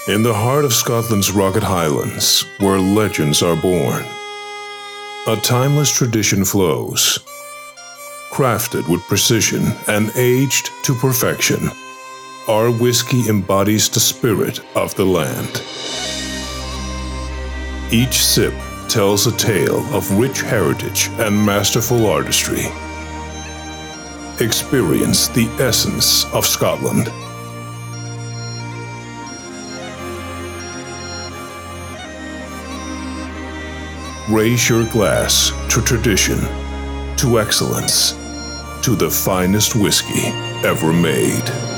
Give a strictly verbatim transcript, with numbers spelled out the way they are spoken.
In the heart of Scotland's rugged highlands, where legends are born, a timeless tradition flows. Crafted with precision and aged to perfection, our whiskey embodies the spirit of the land. Each sip tells a tale of rich heritage and masterful artistry. Experience the essence of Scotland. Raise your glass to tradition, to excellence, to the finest whiskey ever made.